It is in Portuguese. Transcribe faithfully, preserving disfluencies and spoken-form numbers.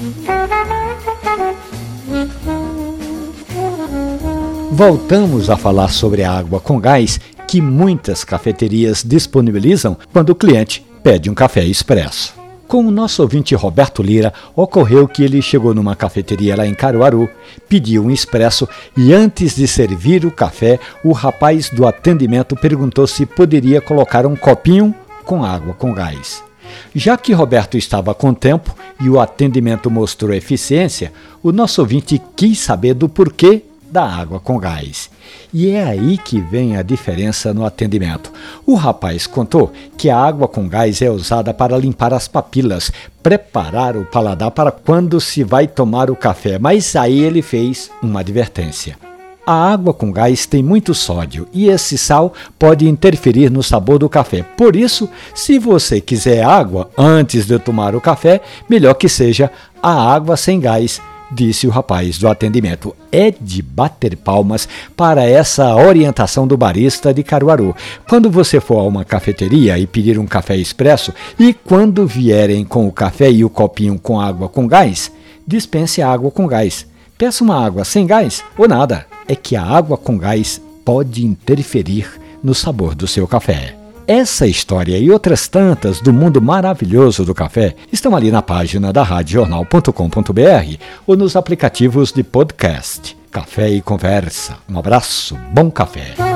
Voltamos a falar sobre a água com gás que muitas cafeterias disponibilizam quando o cliente pede um café expresso. Com o nosso ouvinte Roberto Lira, ocorreu que ele chegou numa cafeteria lá em Caruaru, pediu um expresso e antes de servir o café, o rapaz do atendimento perguntou se poderia colocar um copinho com água com gás. Já que Roberto estava com tempo e o atendimento mostrou eficiência, o nosso ouvinte quis saber do porquê da água com gás. E é aí que vem a diferença no atendimento. O rapaz contou que a água com gás é usada para limpar as papilas, preparar o paladar para quando se vai tomar o café, mas aí ele fez uma advertência. A água com gás tem muito sódio e esse sal pode interferir no sabor do café. Por isso, se você quiser água antes de tomar o café, melhor que seja a água sem gás, disse o rapaz do atendimento. É de bater palmas para essa orientação do barista de Caruaru. Quando você for a uma cafeteria e pedir um café expresso e quando vierem com o café e o copinho com água com gás, dispense a água com gás. Peça uma água sem gás ou nada. É que a água com gás pode interferir no sabor do seu café. Essa história e outras tantas do mundo maravilhoso do café estão ali na página da rádio jornal ponto com ponto b r ou nos aplicativos de podcast. Café e Conversa. Um abraço, bom café.